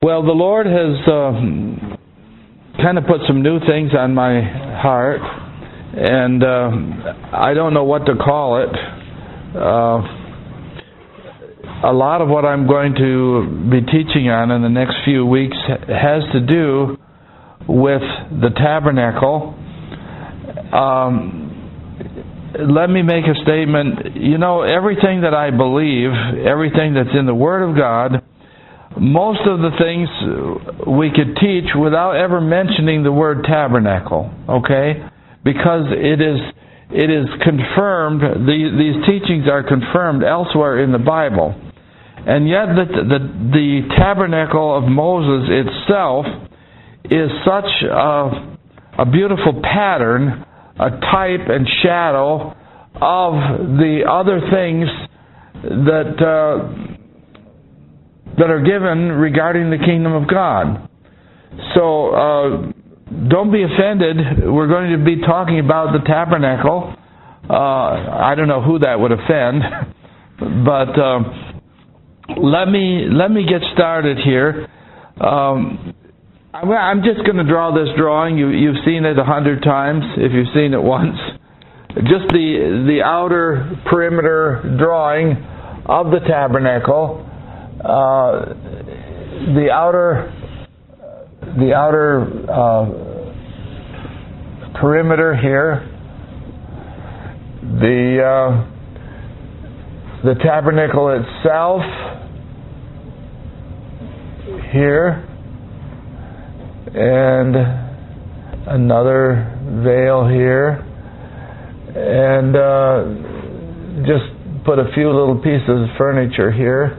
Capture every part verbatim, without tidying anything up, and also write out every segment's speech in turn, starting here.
Well, the Lord has uh, kind of put some new things on my heart, and uh, I don't know what to call it. Uh, a lot of what I'm going to be teaching on in the next few weeks has to do with the tabernacle. Um, let me make a statement. You know, everything that I believe, everything that's in the Word of God, most of the things we could teach without ever mentioning the word tabernacle, okay? Because it is it is confirmed, the, these teachings are confirmed elsewhere in the Bible. And yet the, the, the tabernacle of Moses itself is such a, a beautiful pattern, a type and shadow of the other things that... Uh, that are given regarding the kingdom of God. So, uh, don't be offended. We're going to be talking about the tabernacle. Uh, I don't know who that would offend, but uh, let me let me get started here. Um, I'm just going to draw this drawing. You, you've seen it a hundred times, if you've seen it once. Just the the outer perimeter drawing of the tabernacle. Uh, the outer, the outer uh, perimeter here, the uh, the tabernacle itself here, and another veil here, and uh, just put a few little pieces of furniture here.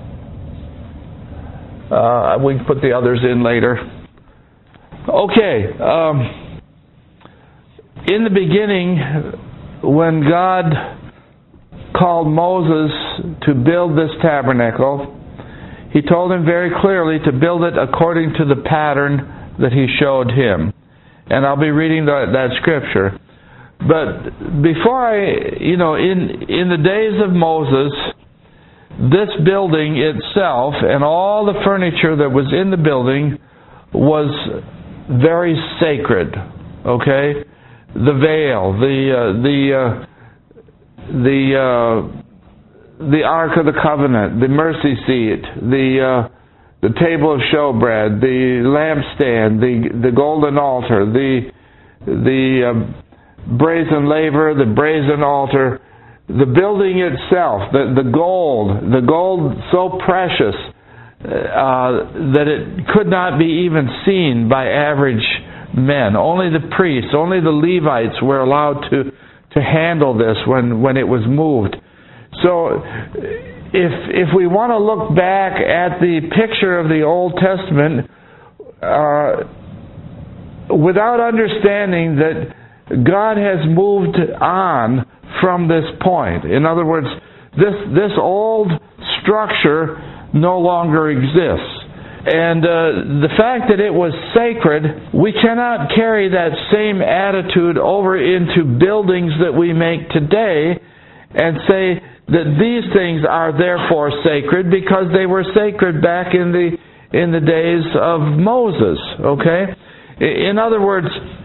Uh, we can put the others in later. Okay. Um, in the beginning, when God called Moses to build this tabernacle, He told him very clearly to build it according to the pattern that He showed him. And I'll be reading that, that scripture. But before I, you know, in in the days of Moses, this building itself and all the furniture that was in the building was very sacred. Okay, the veil, the uh, the uh, the uh, the Ark of the Covenant, the mercy seat, the uh, the table of showbread, the lampstand, the the golden altar, the the uh, brazen laver, the brazen altar. The building itself, the, the gold, the gold so precious uh, that it could not be even seen by average men. Only the priests, only the Levites were allowed to, to handle this when, when it was moved. So if, if we want to look back at the picture of the Old Testament, uh, without understanding that God has moved on from this point. In other words, this this old structure no longer exists. And uh, the fact that it was sacred, we cannot carry that same attitude over into buildings that we make today and say that these things are therefore sacred because they were sacred back in the in the days of Moses. Okay? In other words,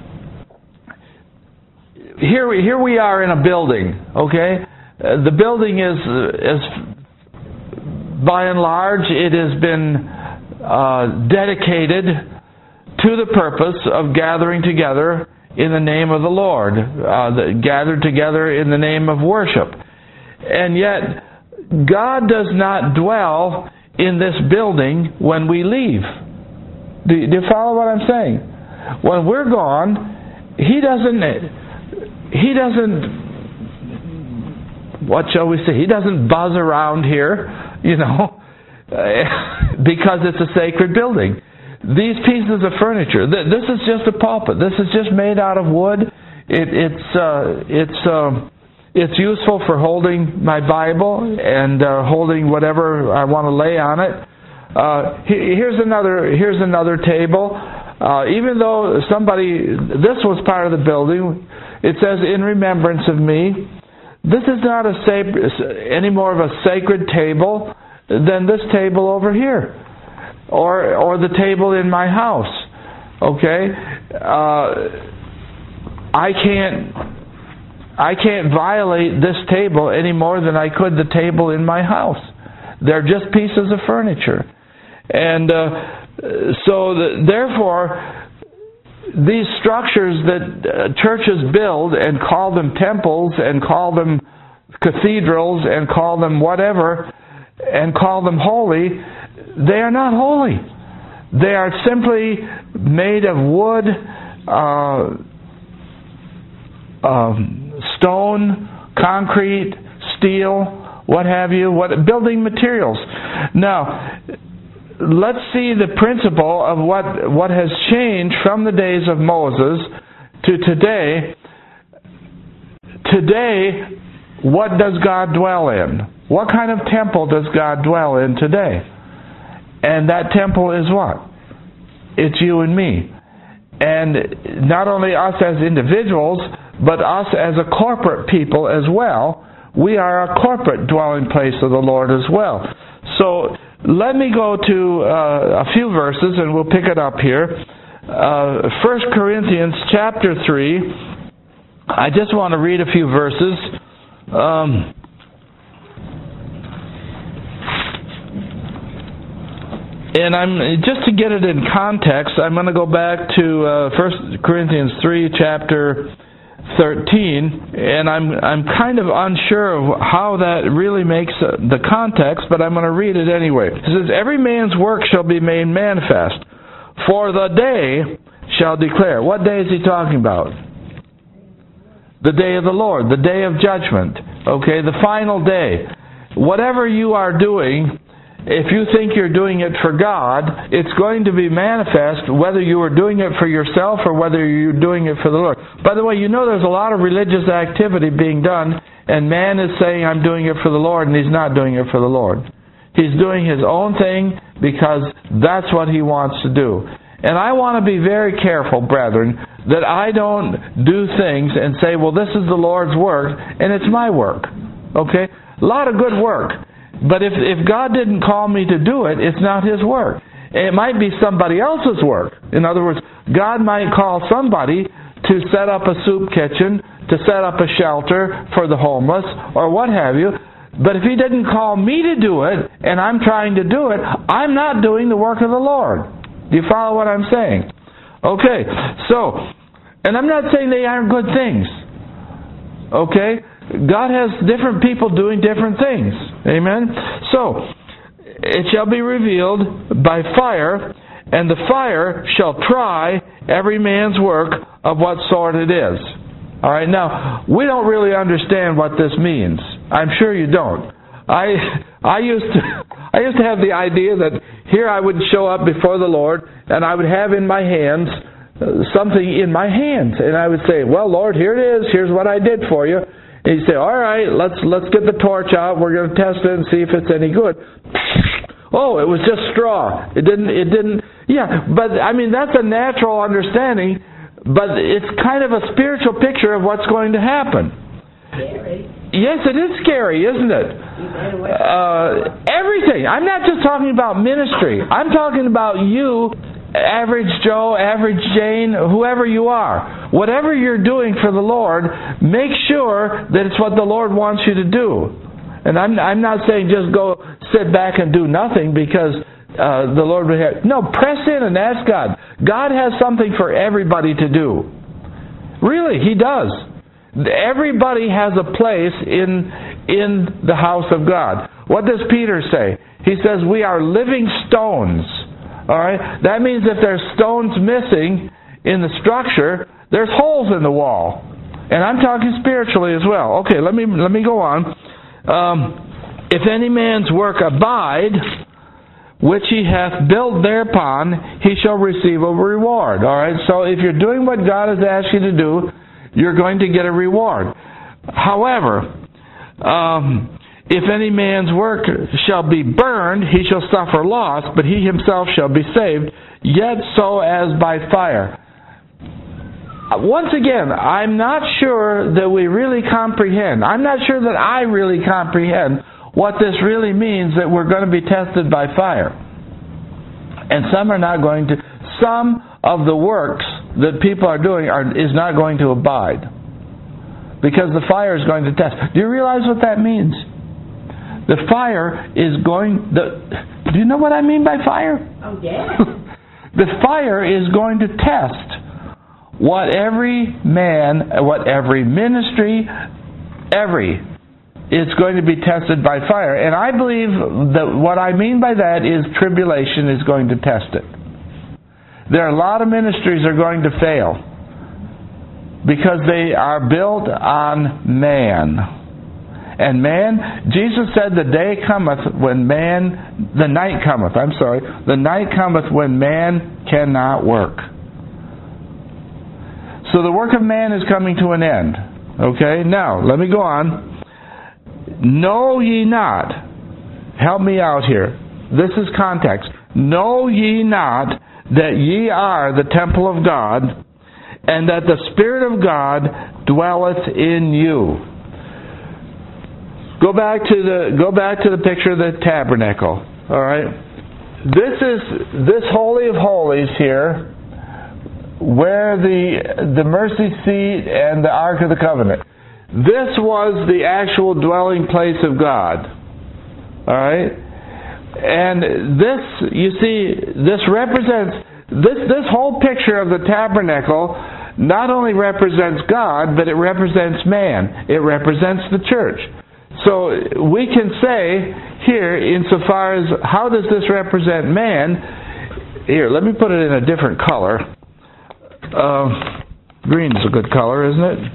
Here, here we are in a building, okay? Uh, the building is, is, by and large, it has been uh, dedicated to the purpose of gathering together in the name of the Lord, uh, the, gathered together in the name of worship. And yet, God does not dwell in this building when we leave. Do, do you follow what I'm saying? When we're gone, He doesn't... He doesn't, what shall we say, He doesn't buzz around here, you know, because it's a sacred building. These pieces of furniture, this is just a pulpit. This is just made out of wood. It, it's uh, it's uh, it's useful for holding my Bible and uh, holding whatever I want to lay on it. Uh, here's another here's another table. Uh, even though somebody, this was part of the building, it says, in remembrance of me. This is not a sac- any more of a sacred table than this table over here. or or the table in my house. Okay, uh, I can't I can't violate this table any more than I could the table in my house. They're just pieces of furniture, and uh, so the, therefore, these structures that uh, churches build and call them temples and call them cathedrals and call them whatever and call them holy, they are not holy. They are simply made of wood, uh, um, stone, concrete, steel, what have you, what building materials. Now, let's see the principle of what what has changed from the days of Moses to today. Today, what does God dwell in? What kind of temple does God dwell in today? And that temple is what? It's you and me. And not only us as individuals, but us as a corporate people as well. We are a corporate dwelling place of the Lord as well. So let me go to uh, a few verses and we'll pick it up here. Uh, First Corinthians chapter three. I just want to read a few verses. Um, and I'm just to get it in context, I'm going to go back to uh, First Corinthians three, chapter thirteen, and I'm I'm kind of unsure of how that really makes uh, the context, but I'm going to read it anyway. It says, "Every man's work shall be made manifest, for the day shall declare." What day is he talking about? The day of the Lord, the day of judgment. Okay, the final day. Whatever you are doing, if you think you're doing it for God, it's going to be manifest whether you are doing it for yourself or whether you're doing it for the Lord. By the way, you know there's a lot of religious activity being done, and man is saying, I'm doing it for the Lord, and he's not doing it for the Lord. He's doing his own thing because that's what he wants to do. And I want to be very careful, brethren, that I don't do things and say, well, this is the Lord's work, and it's my work. Okay? A lot of good work. But if, if God didn't call me to do it, it's not His work. It might be somebody else's work. In other words, God might call somebody to set up a soup kitchen, to set up a shelter for the homeless, or what have you. But if He didn't call me to do it, and I'm trying to do it, I'm not doing the work of the Lord. Do you follow what I'm saying? Okay, so, and I'm not saying they aren't good things. Okay? God has different people doing different things. Amen? So, it shall be revealed by fire, and the fire shall try every man's work of what sort it is. Alright, now, we don't really understand what this means. I'm sure you don't. I I used to I used to have the idea that here I would show up before the Lord, and I would have in my hands uh, something in my hands, and I would say, well, Lord, here it is. Here's what I did for you. And He'd say, all right, let's let's get the torch out. We're going to test it and see if it's any good. Oh, it was just straw. It didn't. It didn't. Yeah, but I mean that's a natural understanding, but it's kind of a spiritual picture of what's going to happen. Scary. Yes, it is scary, isn't it? Uh, everything. I'm not just talking about ministry. I'm talking about you, average Joe, average Jane, whoever you are. Whatever you're doing for the Lord, make sure that it's what the Lord wants you to do. And I'm, I'm not saying just go sit back and do nothing because uh, the Lord would have... No, press in and ask God. God has something for everybody to do. Really, He does. Everybody has a place in in the house of God. What does Peter say? He says we are living stones. All right? That means if there's stones missing in the structure, there's holes in the wall. And I'm talking spiritually as well. Okay, let me let me go on. Um, if any man's work abide, which he hath built thereupon, he shall receive a reward. All right? So if you're doing what God has asked you to do, you're going to get a reward. However, um, if any man's work shall be burned, he shall suffer loss, but he himself shall be saved, yet so as by fire. Once again, I'm not sure that we really comprehend. I'm not sure that I really comprehend what this really means that we're going to be tested by fire. And some are not going to, some of the works that people are doing are, is not going to abide. Because the fire is going to test. Do you realize what that means? The fire is going, the, do you know what I mean by fire? Oh, yeah. The fire is going to test what every man, what every ministry, every, is going to be tested by fire. And I believe that what I mean by that is tribulation is going to test it. There are a lot of ministries that are going to fail because they are built on man. And man, Jesus said, the day cometh when man, the night cometh, I'm sorry, the night cometh when man cannot work. So the work of man is coming to an end. Okay, now, let me go on. Know ye not, help me out here, this is context. Know ye not that ye are the temple of God, and that the Spirit of God dwelleth in you. Go back to the go back to the picture of the tabernacle. All right, this is this Holy of Holies here, where the the mercy seat and the Ark of the Covenant. This was the actual dwelling place of God. All right, and this, you see, this represents this this whole picture of the tabernacle. Not only represents God, but it represents man. It represents the church. So we can say here, insofar as how does this represent man? Here, let me put it in a different color. Uh, green is a good color, isn't it?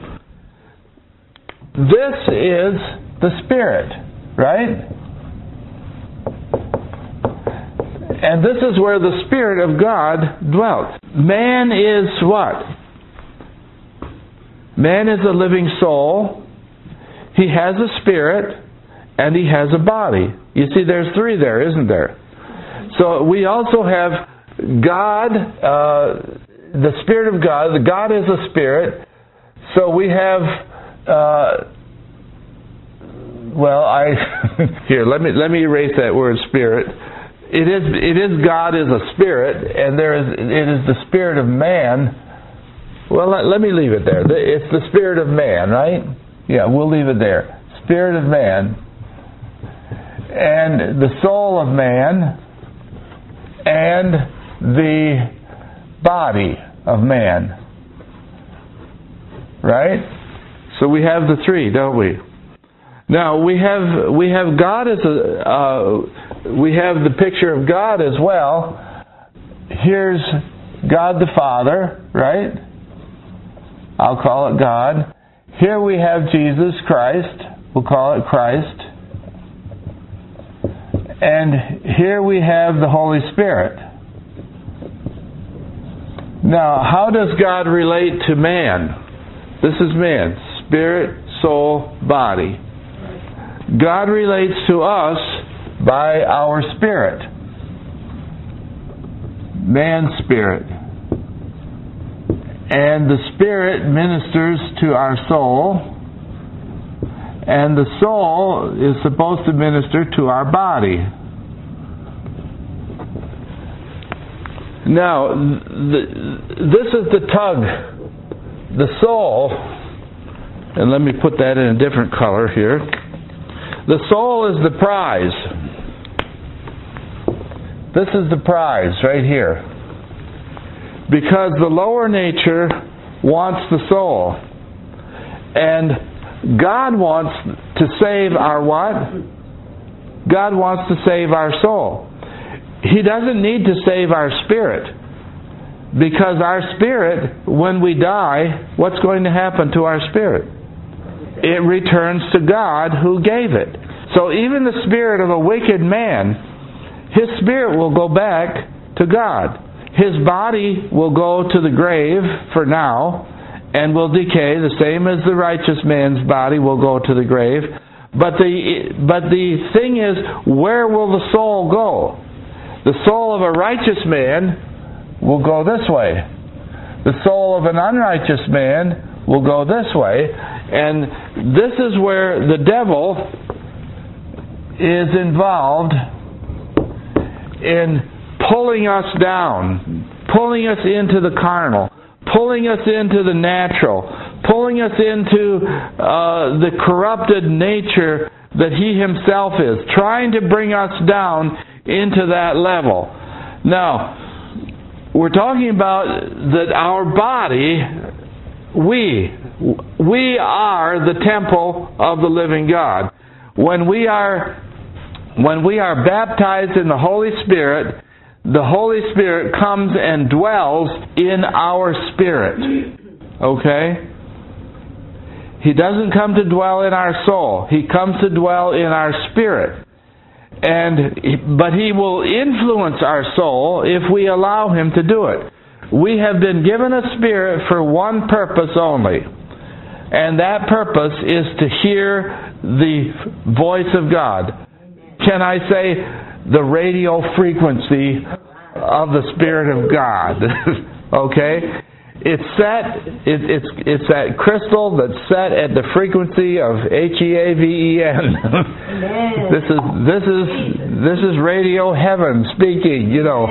This is the Spirit, right? And this is where the Spirit of God dwelt. Man is what? Man is a living soul. He has a spirit, and he has a body. You see, there's three there, isn't there? So we also have God, uh, the Spirit of God. God is a spirit. So we have, uh, well, I here let me let me erase that word spirit. It is it is God is a spirit, and there is it is the spirit of man. Well, let, let me leave it there. It's the spirit of man, right? Yeah, we'll leave it there. Spirit of man, and the soul of man, and the body of man. Right? So we have the three, don't we? Now we have we have God as a uh, we have the picture of God as well. Here's God the Father, right? I'll call it God. Here we have Jesus Christ. We'll call it Christ. And here we have the Holy Spirit. Now, how does God relate to man? This is man. Spirit, soul, body. God relates to us by our spirit. Man's spirit. And the Spirit ministers to our soul, and the soul is supposed to minister to our body. Now, the, this is the tug, the soul, and let me put that in a different color here. The soul is the prize. This is the prize right here. Because the lower nature wants the soul. And God wants to save our what? God wants to save our soul. He doesn't need to save our spirit. Because our spirit, when we die, what's going to happen to our spirit? It returns to God who gave it. So even the spirit of a wicked man, his spirit will go back to God. His body will go to the grave for now and will decay, the same as the righteous man's body will go to the grave. But the but the thing is, where will the soul go? The soul of a righteous man will go this way. The soul of an unrighteous man will go this way. And this is where the devil is involved in pulling us down, pulling us into the carnal, pulling us into the natural, pulling us into uh, the corrupted nature that He Himself is, trying to bring us down into that level. Now, we're talking about that our body, we, we are the temple of the living God. When we are, when we are baptized in the Holy Spirit, the Holy Spirit comes and dwells in our spirit. Okay? He doesn't come to dwell in our soul. He comes to dwell in our spirit. And but He will influence our soul if we allow Him to do it. We have been given a spirit for one purpose only. And that purpose is to hear the voice of God. Can I say the radio frequency of the Spirit of God? Okay? It's set, it, it's it's that crystal that's set at the frequency of H E A V E N. This is this is this is radio heaven speaking, you know.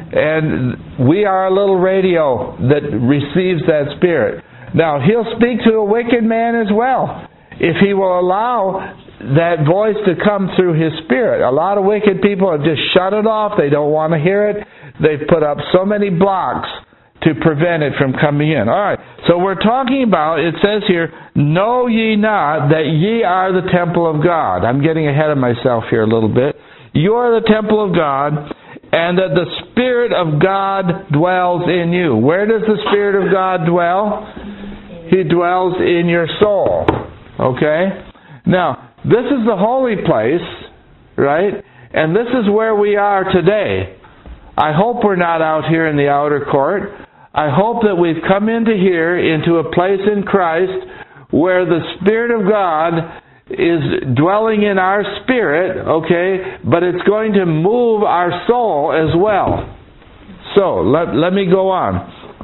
And we are a little radio that receives that Spirit. Now, He'll speak to a wicked man as well, if he will allow that voice to come through his Spirit. A lot of wicked people have just shut it off. They don't want to hear it. They've put up so many blocks to prevent it from coming in. All right, so we're talking about, it says here, know ye not that ye are the temple of God. I'm getting ahead of myself here a little bit. You are the temple of God, and that the Spirit of God dwells in you. Where does the Spirit of God dwell? He dwells in your soul. Okay? Now, this is the holy place, right? And this is where we are today. I hope we're not out here in the outer court. I hope that we've come into here, into a place in Christ, where the Spirit of God is dwelling in our spirit, okay, but it's going to move our soul as well. So, let, let me go on.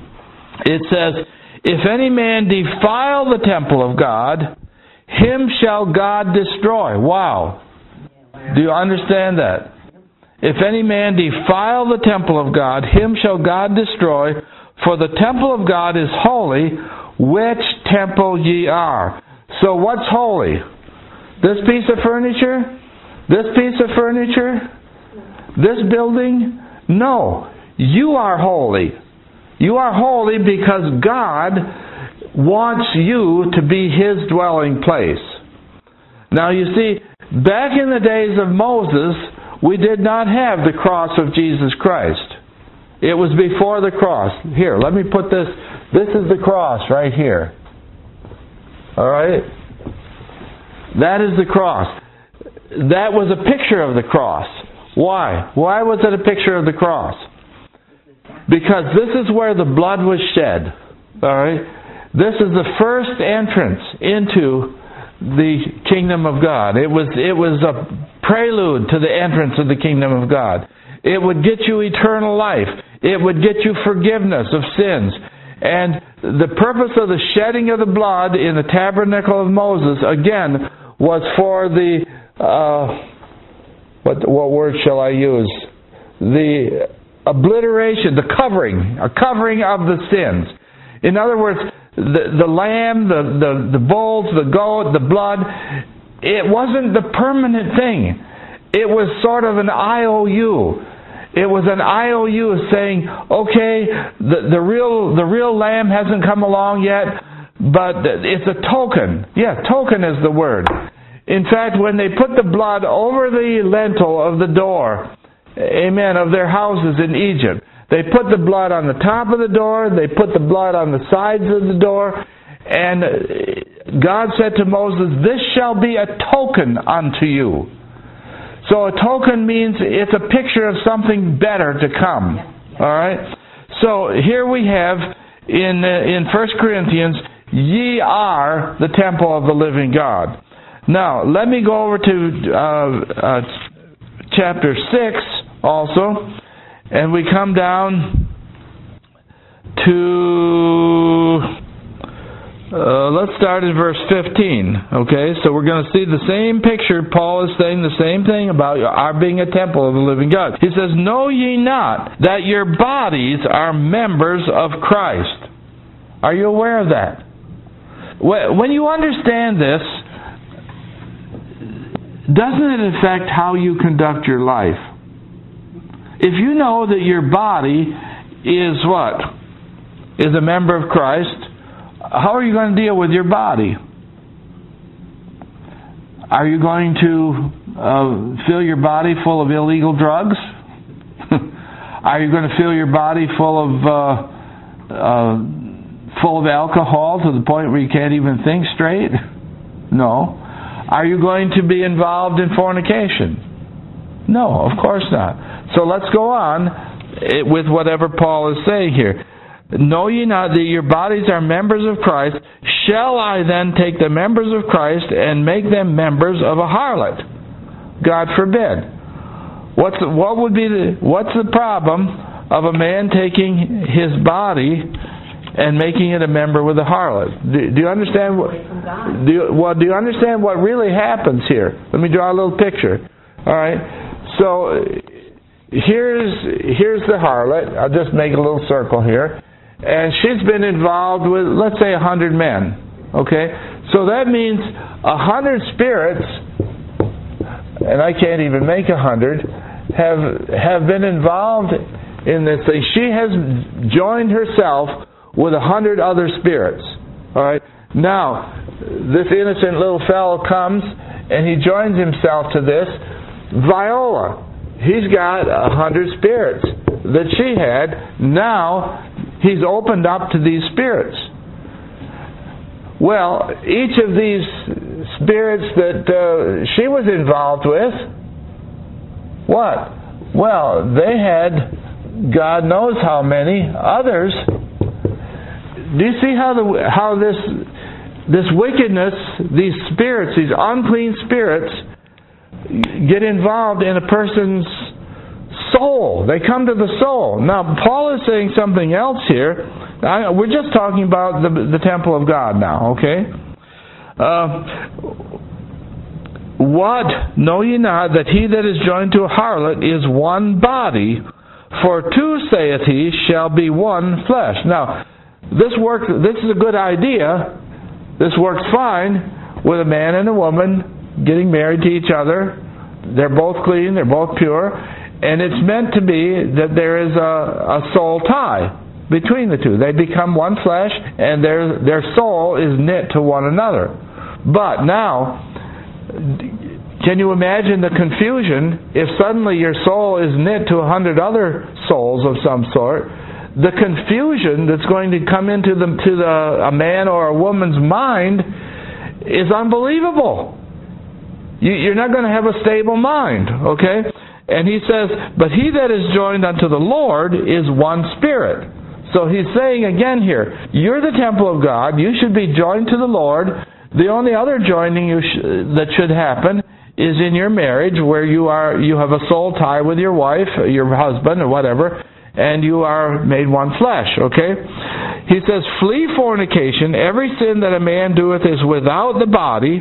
It says, if any man defile the temple of God, him shall God destroy. Wow. Do you understand that? If any man defile the temple of God, him shall God destroy, for the temple of God is holy, which temple ye are. So what's holy? This piece of furniture? This piece of furniture? This building? No. You are holy. You are holy because God wants you to be His dwelling place. Now you see, back in the days of Moses, we did not have the cross of Jesus Christ. It was before the cross. Here, let me put this. This is the cross right here. Alright? That is the cross. That was a picture of the cross. Why? Why was it a picture of the cross? Because this is where the blood was shed. Alright? This is the first entrance into the kingdom of God. It was it was a prelude to the entrance of the kingdom of God. It would get you eternal life. It would get you forgiveness of sins. And the purpose of the shedding of the blood in the tabernacle of Moses, again, was for the, uh, what, what word shall I use? The obliteration, the covering, a covering of the sins. In other words, the, the lamb, the, the, the bulls, the goat, the blood, it wasn't the permanent thing. It was sort of an I O U. It was an I O U saying, okay, the, the real the real lamb hasn't come along yet, but it's a token. Yeah, token is the word. In fact, when they put the blood over the lintel of the door, amen, of their houses in Egypt, they put the blood on the top of the door, they put the blood on the sides of the door, and God said to Moses, this shall be a token unto you. So a token means it's a picture of something better to come. Alright? So here we have in in First Corinthians, ye are the temple of the living God. Now, let me go over to uh, uh, chapter six also, and we come down to Uh, let's start at verse fifteen. Okay, so we're going to see the same picture. Paul is saying the same thing about our being a temple of the living God. He says, "Know ye not that your bodies are members of Christ?" Are you aware of that? When you understand this, doesn't it affect how you conduct your life? If you know that your body is what? Is a member of Christ, how are you going to deal with your body? Are you going to uh, fill your body full of illegal drugs? Are you going to fill your body full of uh, uh, full of alcohol to the point where you can't even think straight? No. Are you going to be involved in fornication? No, of course not. So let's go on with whatever Paul is saying here. Know ye not that your bodies are members of Christ? Shall I then take the members of Christ and make them members of a harlot? God forbid. What's the, what would be the what's the problem of a man taking his body and making it a member with a harlot? Do, do you understand what? Do you, well, do you understand what really happens here? Let me draw a little picture. All right. So here's here's the harlot. I'll just make a little circle here. And she's been involved with, let's say, a hundred men. Okay? So that means a hundred spirits, and I can't even make a hundred, have have been involved in this thing. She has joined herself with a hundred other spirits. All right? Now, this innocent little fellow comes, and he joins himself to this. Viola, he's got a hundred spirits that she had. Now, he's opened up to these spirits. Well, each of these spirits that uh, she was involved with, what? Well, they had God knows how many others. Do you see how the how this this wickedness, these spirits, these unclean spirits, get involved in a person's soul? They come to the soul. Now, Paul is saying something else here. I, we're just talking about the, the temple of God now, okay? Uh, what? Know ye not that he that is joined to a harlot is one body? For two, saith he, shall be one flesh. Now, this works. This is a good idea. This works fine with a man and a woman getting married to each other. They're both clean. They're both pure. And it's meant to be that there is a, a soul tie between the two. They become one flesh, and their their soul is knit to one another. But now, can you imagine the confusion if suddenly your soul is knit to a hundred other souls of some sort? The confusion that's going to come into the, to the, a man or a woman's mind is unbelievable. You, you're not going to have a stable mind, okay? And he says, but he that is joined unto the Lord is one spirit. So he's saying again here, you're the temple of God. You should be joined to the Lord. The only other joining you sh- that should happen is in your marriage, where you are you have a soul tie with your wife, your husband, or whatever, and you are made one flesh, okay? He says, flee fornication. Every sin that a man doeth is without the body.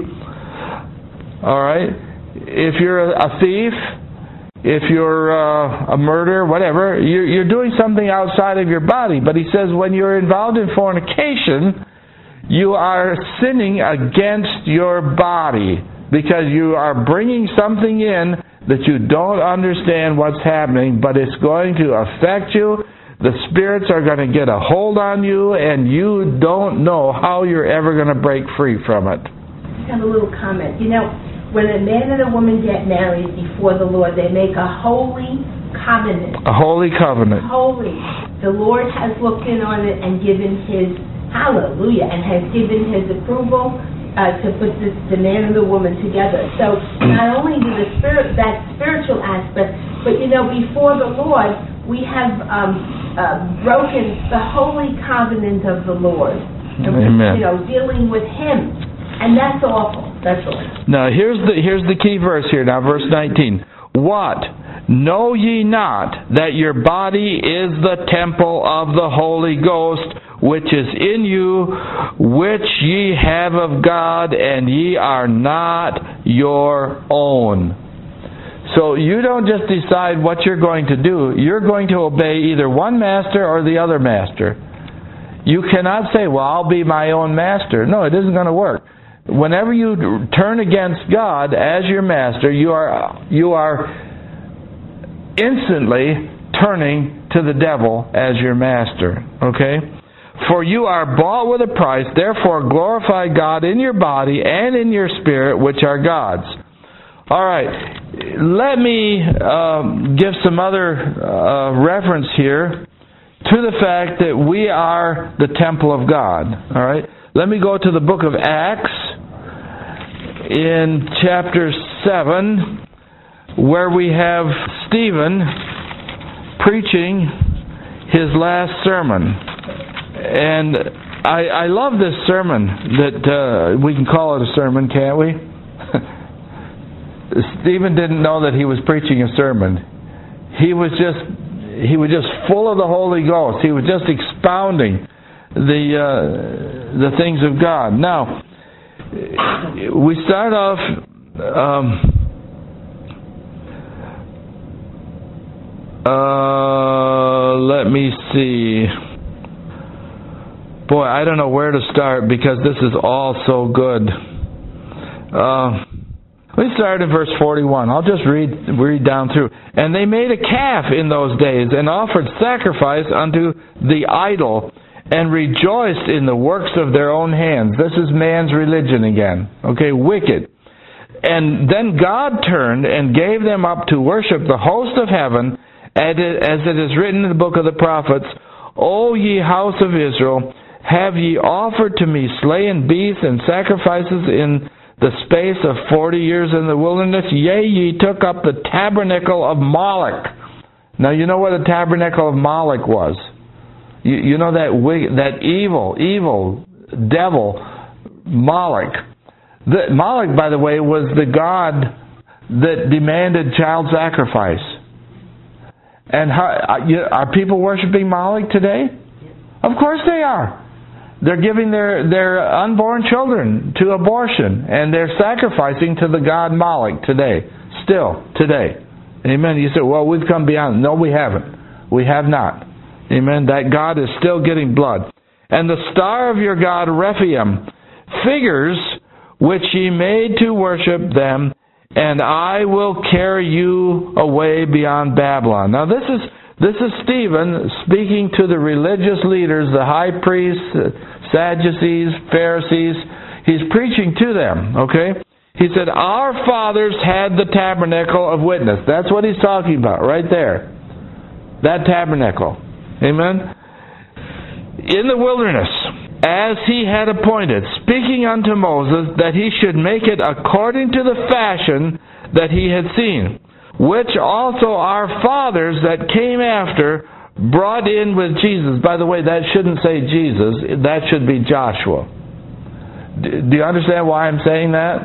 All right? If you're a thief, if you're uh, a murderer, whatever, you're, you're doing something outside of your body. But he says when you're involved in fornication, you are sinning against your body, because you are bringing something in that you don't understand what's happening, but it's going to affect you. The spirits are going to get a hold on you, and you don't know how you're ever going to break free from it. I have a little comment. You know, when a man and a woman get married before the Lord, they make a holy covenant. A holy covenant. Holy. The Lord has looked in on it and given His hallelujah, and has given His approval uh, to put this, the man and the woman together. So not only do the spirit that spiritual aspect, but you know, before the Lord, we have um, uh, broken the holy covenant of the Lord. And Amen. We, you know, dealing with Him, and that's awful. That's all. Now here's the here's the key verse here. Now verse nineteen. What? Know ye not that your body is the temple of the Holy Ghost, which is in you, which ye have of God, and ye are not your own. So you don't just decide what you're going to do. You're going to obey either one master or the other master. You cannot say, well, I'll be my own master. No, it isn't going to work. Whenever you turn against God as your master, you are you are instantly turning to the devil as your master. Okay? For you are bought with a price, therefore glorify God in your body and in your spirit, which are God's. All right. Let me um, give some other uh, reference here to the fact that we are the temple of God. All right. Let me go to the book of Acts in chapter seven, where we have Stephen preaching his last sermon. And I, I love this sermon that uh, we can call it a sermon, can't we? Stephen didn't know that he was preaching a sermon. He was just he was just full of the Holy Ghost. He was just expounding the uh, the things of God. Now, we start off. Um, uh, let me see. Boy, I don't know where to start because this is all so good. Uh, we start in verse forty-one. I'll just read read down through. And they made a calf in those days and offered sacrifice unto the idol and rejoiced in the works of their own hands. This is man's religion again. Okay, wicked. And then God turned and gave them up to worship the host of heaven, as it is written in the book of the prophets, O ye house of Israel, have ye offered to me slain beasts and sacrifices in the space of forty years in the wilderness? Yea, ye took up the tabernacle of Moloch. Now you know what the tabernacle of Moloch was. You, you know that that evil, evil devil Moloch. The, Moloch, by the way, was the god that demanded child sacrifice. And how, are people worshiping Moloch today? Of course they are. They're giving their, their unborn children to abortion, and they're sacrificing to the god Moloch today. Still, today. Amen. You say, well, we've come beyond. No, we haven't. We have not. Amen. That God is still getting blood. And the star of your god Rephaim, figures which ye made to worship them, and I will carry you away beyond Babylon. Now this is This is Stephen speaking to the religious leaders, the high priests, Sadducees, Pharisees. He's preaching to them, okay? He said, our fathers had the tabernacle of witness. That's what he's talking about, right there. That tabernacle. Amen? In the wilderness, as he had appointed, speaking unto Moses that he should make it according to the fashion that he had seen, which also our fathers that came after brought in with Jesus. By the way, that shouldn't say Jesus. That should be Joshua. Do you understand why I'm saying that?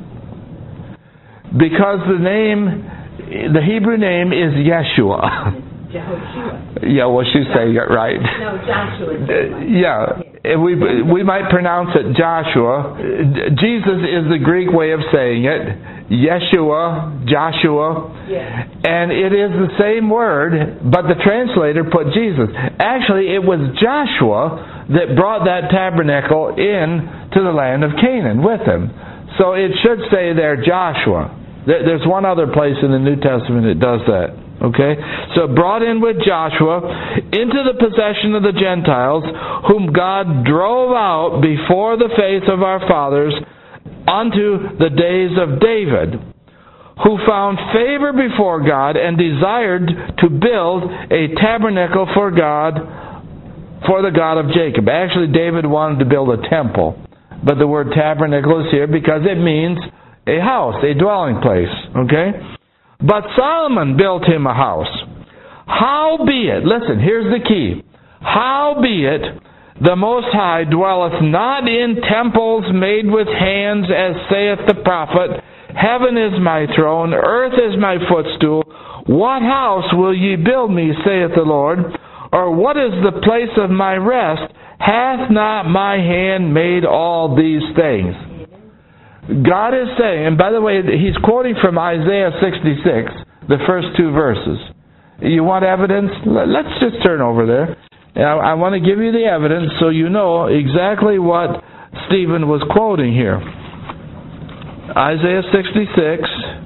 Because the name, the Hebrew name is Yeshua. Jehoshua. Yeah, well, she's saying it right. No, Joshua. Yeah, we we might pronounce it Joshua. Jesus is the Greek way of saying it. Yeshua, Joshua, yeah. And it is the same word, but the translator put Jesus. Actually, it was Joshua that brought that tabernacle in to the land of Canaan with him. So it should say there Joshua. There's one other place in the New Testament that does that. Okay? So brought in with Joshua into the possession of the Gentiles, whom God drove out before the face of our fathers, unto the days of David, who found favor before God and desired to build a tabernacle for God, for the God of Jacob. Actually, David wanted to build a temple, but the word tabernacle is here because it means a house, a dwelling place. Okay? But Solomon built him a house. Howbeit, listen, here's the key. Howbeit, the Most High dwelleth not in temples made with hands, as saith the prophet, heaven is my throne, earth is my footstool. What house will ye build me, saith the Lord? Or what is the place of my rest? hath not my hand made all these things? God is saying, and by the way, he's quoting from Isaiah sixty-six, the first two verses. You want evidence? Let's just turn over there. I want to give you the evidence so you know exactly what Stephen was quoting here. Isaiah sixty-six,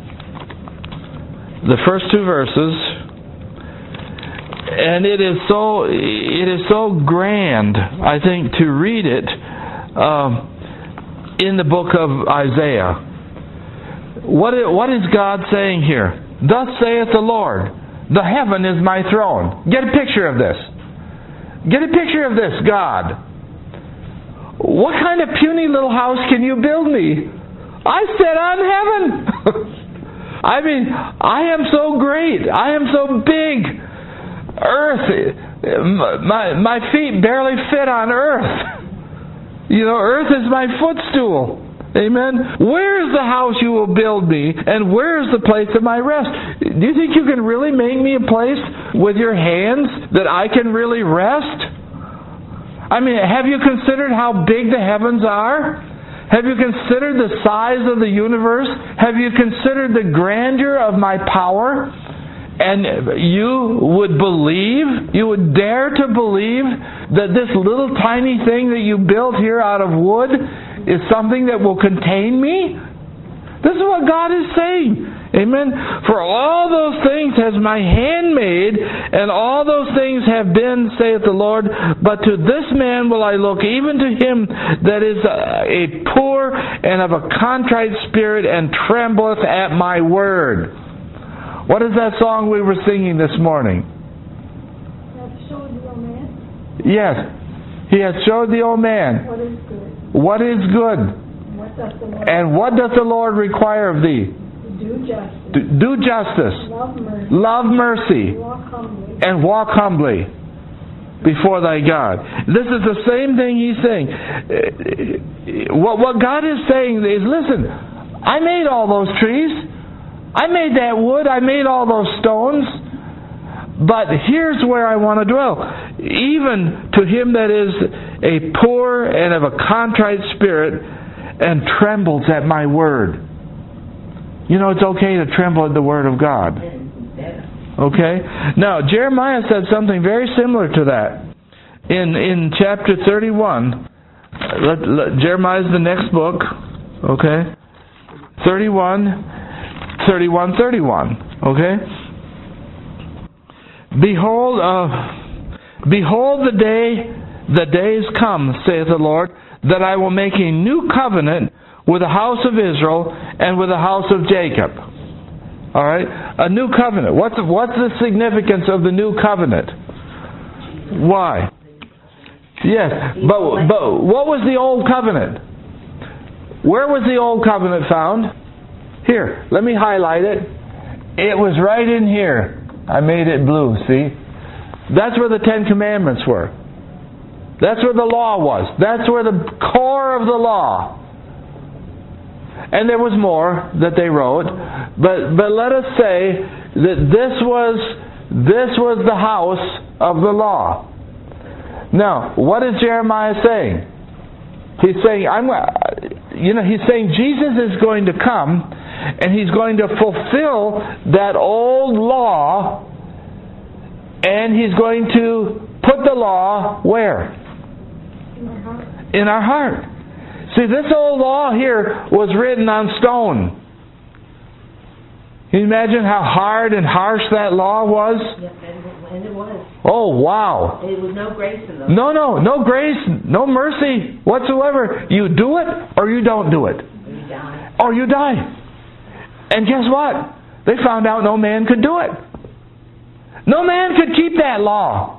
the first two verses, and it is so it is so grand, I think, to read it um, in the book of Isaiah. What is, what is God saying here? Thus saith the Lord, the heaven is my throne. Get a picture of this. Get a picture of this, God. What kind of puny little house can you build me? I sit on heaven. I mean, I am so great. I am so big. Earth, my, my feet barely fit on earth. You know, earth is my footstool. Amen. Where is the house you will build me, and where is the place of my rest? Do you think you can really make me a place with your hands that I can really rest? I mean, have you considered how big the heavens are? Have you considered the size of the universe? Have you considered the grandeur of my power? And you would believe, you would dare to believe that this little tiny thing that you built here out of wood is something that will contain me? This is what God is saying. Amen. For all those things has my hand made, and all those things have been, saith the Lord. But to this man will I look, even to him that is a poor and of a contrite spirit, and trembleth at my word. What is that song we were singing this morning? Hath showed the old man. Yes. He hath showed the old man. What is good? What is good? What doth the Lord And what doth the Lord require of thee? do justice? Do, do justice. Love mercy. Love mercy. Walk humbly. And walk humbly before thy God. This is the same thing he's saying. What, what God is saying is, listen, I made all those trees. I made that wood. I made all those stones. But here's where I want to dwell. Even to him that is a poor and of a contrite spirit, and trembles at my word. You know, it's okay to tremble at the word of God. Okay? Now, Jeremiah said something very similar to that. In in chapter thirty-one, let, let, Jeremiah is the next book. Okay? thirty-one, thirty-one, thirty-one. Okay? Behold, uh, behold the day, the days come, saith the Lord, that I will make a new covenant with the house of Israel and with the house of Jacob. All right? A new covenant. What's, what's the significance of the new covenant? Why? Yes, but, but what was the old covenant? Where was the old covenant found? Here, let me highlight it. It was right in here. I made it blue, see? That's where the Ten Commandments were. That's where the law was. That's where the core of the law. And there was more that they wrote, but but let us say that this was this was the house of the law. Now, what is Jeremiah saying? He's saying, I'm, you know, he's saying Jesus is going to come, and he's going to fulfill that old law, and he's going to put the law where? In our heart. In our heart. See, this old law here was written on stone. Can you imagine how hard and harsh that law was? Yes, and it was. Oh, wow. There was no grace in them. No, no, no grace, no mercy whatsoever. You do it or you don't do it. You die. Or you die. And guess what? They found out no man could do it. No man could keep that law.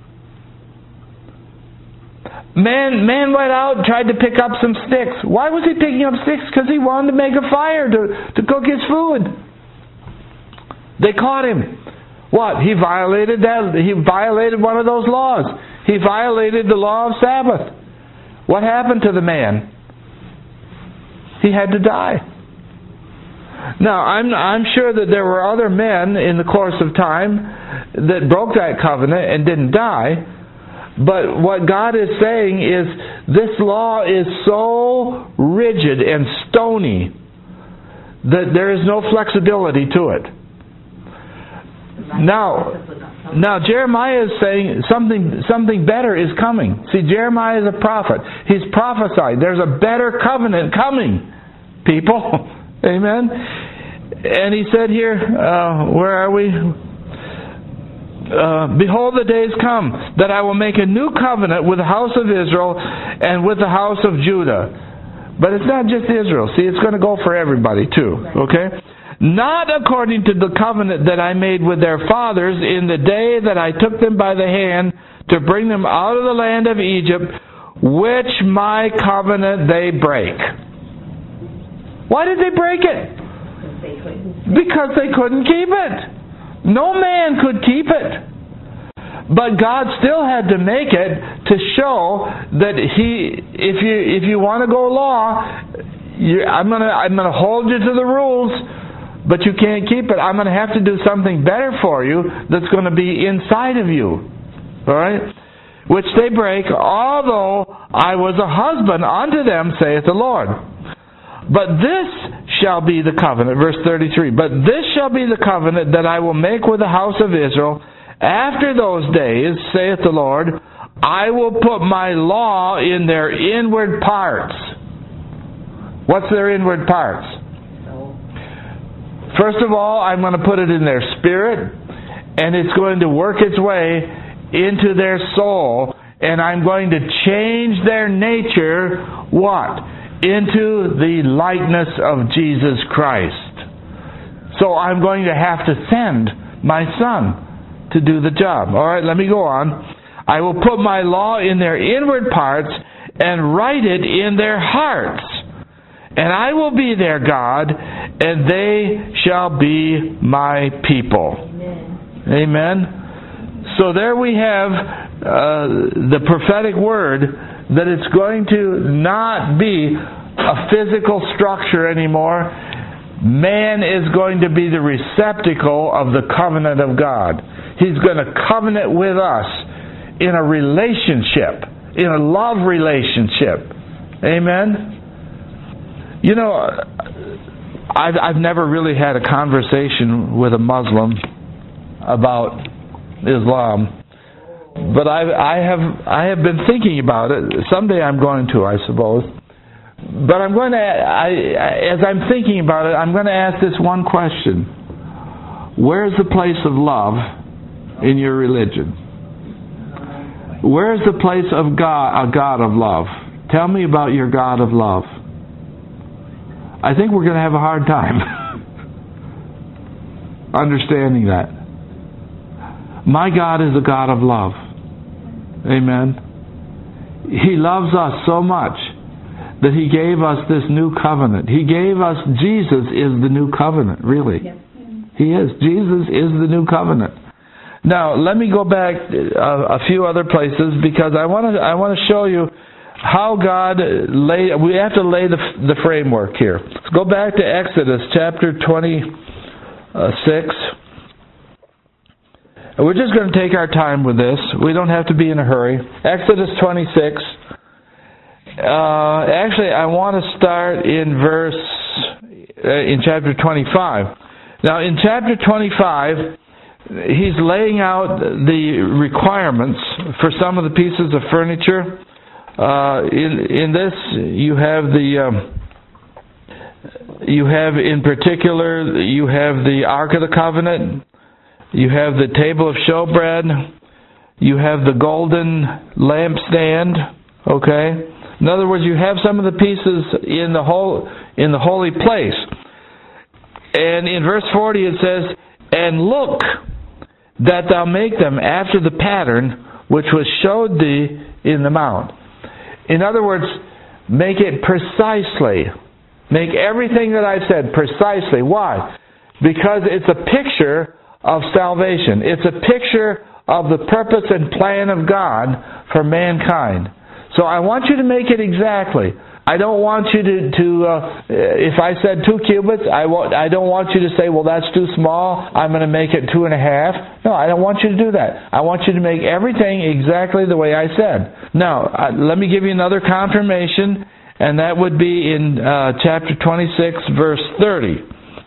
Man, man went out and tried to pick up some sticks. Why was he picking up sticks? Because he wanted to make a fire to, to cook his food. They caught him. What? He violated that. He violated one of those laws. He violated the law of Sabbath. What happened to the man? He had to die. Now, I'm I'm sure that there were other men in the course of time that broke that covenant and didn't die. But what God is saying is this law is so rigid and stony that there is no flexibility to it. Now, now Jeremiah is saying something something better is coming. See, Jeremiah is a prophet. He's prophesied. There's a better covenant coming, people. Amen. And he said here, uh, where are we? Uh, Behold, the days come that I will make a new covenant with the house of Israel and with the house of Judah. But it's not just Israel. See, it's going to go for everybody too. Okay? Not according to the covenant that I made with their fathers in the day that I took them by the hand to bring them out of the land of Egypt, which my covenant they break. Why did they break it? Because they couldn't keep it. No man could keep it. But God still had to make it to show that He, if you if you want to go law, you, I'm gonna I'm gonna hold you to the rules, but you can't keep it. I'm gonna have to do something better for you that's going to be inside of you. All right, which they break, although I was a husband unto them, saith the Lord. But this shall be the covenant, verse thirty-three, but this shall be the covenant that I will make with the house of Israel. After those days, saith the Lord, I will put my law in their inward parts. What's their inward parts? First of all, I'm going to put it in their spirit, and it's going to work its way into their soul, and I'm going to change their nature, what? Into the likeness of Jesus Christ. So I'm going to have to send my Son to do the job. All right, let me go on. I will put my law in their inward parts and write it in their hearts. And I will be their God, and they shall be my people. Amen. Amen. So there we have uh, the prophetic word that it's going to not be a physical structure anymore. Man is going to be the receptacle of the covenant of God. He's going to covenant with us in a relationship, in a love relationship. Amen? You know, I've, I've never really had a conversation with a Muslim about Islam. But I've, I have I have been thinking about it. Someday I'm going to, I suppose. But I'm going to, I, as I'm thinking about it, I'm going to ask this one question. Where's the place of love in your religion? Where's the place of God, a God of love? Tell me about your God of love. I think we're going to have a hard time understanding that. My God is a God of love. Amen. He loves us so much that He gave us this new covenant. He gave us, Jesus is the new covenant, really. Yes. He is. Jesus is the new covenant. Now, let me go back a, a few other places because I want to I want to show you how God lay. We have to lay the the framework here. Let's go back to Exodus chapter twenty-six. We're just going to take our time with this. We don't have to be in a hurry. Exodus twenty-six. Uh, actually, I want to start in verse, uh, in chapter twenty-five. Now, in chapter twenty-five, he's laying out the requirements for some of the pieces of furniture. Uh, in in this, you have the, um, you have in particular, you have the Ark of the Covenant. You have the table of showbread. You have the golden lampstand. Okay. In other words, you have some of the pieces in the whole in the holy place. And in verse forty it says, "And look that thou make them after the pattern which was showed thee in the mount." In other words, make it precisely. Make everything that I've said precisely. Why? Because it's a picture of salvation. It's a picture of the purpose and plan of God for mankind. So I want you to make it exactly. I don't want you to, to uh, if I said two cubits, I, wa- I don't want you to say, well, that's too small, I'm going to make it two and a half. No, I don't want you to do that. I want you to make everything exactly the way I said. Now, uh, let me give you another confirmation, and that would be in uh, chapter twenty-six, verse thirty.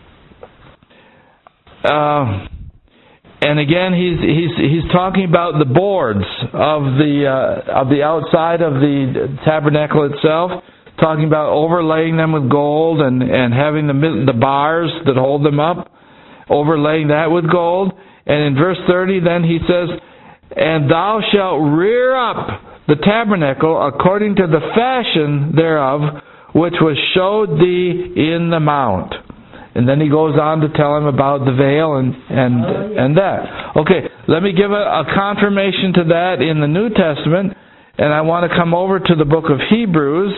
Uh, and again, he's he's he's talking about the boards of the uh, of the outside of the tabernacle itself, talking about overlaying them with gold and, and having the the bars that hold them up, overlaying that with gold. And in verse thirty, then he says, "And thou shalt rear up the tabernacle according to the fashion thereof, which was showed thee in the mount." And then he goes on to tell him about the veil and and Oh, yeah. and that. Okay, let me give a, a confirmation to that in the New Testament, and I want to come over to the book of Hebrews.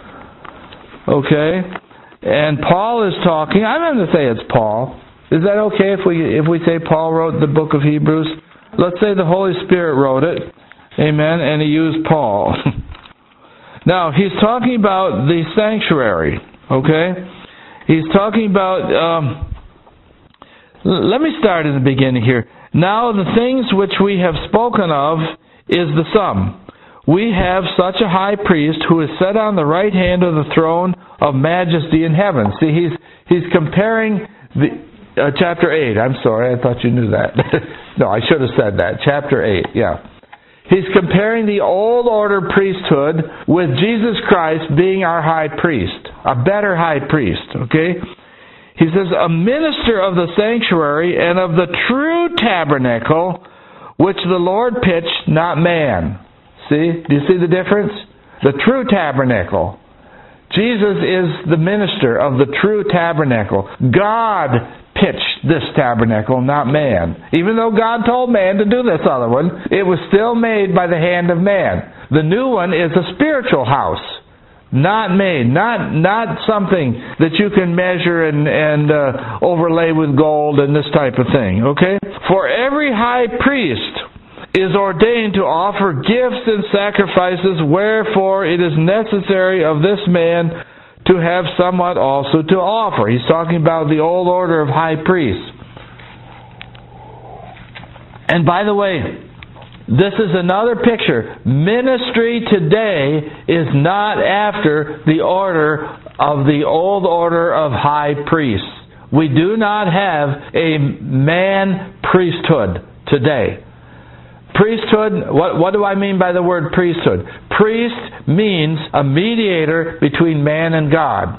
Okay, and Paul is talking. I'm going to say it's Paul. Is that okay if we if we say Paul wrote the book of Hebrews? Let's say the Holy Spirit wrote it. Amen. And he used Paul. Now, he's talking about the sanctuary. Okay? He's talking about... Um, let me start in the beginning here. Now, the things which we have spoken of is the sum. We have such a high priest who is set on the right hand of the throne of majesty in heaven. See, he's he's comparing the... Uh, chapter eight. I'm sorry, I thought you knew that. No, I should have said that. Chapter eight, yeah. He's comparing the old order priesthood with Jesus Christ being our high priest, a better high priest, okay? He says, a minister of the sanctuary and of the true tabernacle, which the Lord pitched, not man. See? Do you see the difference? The true tabernacle. Jesus is the minister of the true tabernacle. God pitched this tabernacle, not man. Even though God told man to do this other one, it was still made by the hand of man. The new one is a spiritual house, not made, not not something that you can measure and, and uh, overlay with gold and this type of thing. Okay? For every high priest is ordained to offer gifts and sacrifices, wherefore it is necessary of this man to have somewhat also to offer. He's talking about the old order of high priests. And by the way, this is another picture. Ministry today is not after the order of the old order of high priests. We do not have a man priesthood today. Priesthood, what, what do I mean by the word priesthood? Priest means a mediator between man and God.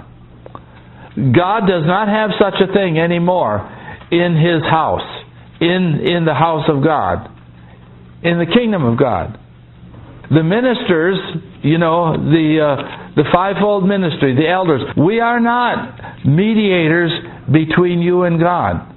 God does not have such a thing anymore in His house, in, in the house of God, in the kingdom of God. The ministers, you know, the, uh, the fivefold ministry, the elders, we are not mediators between you and God.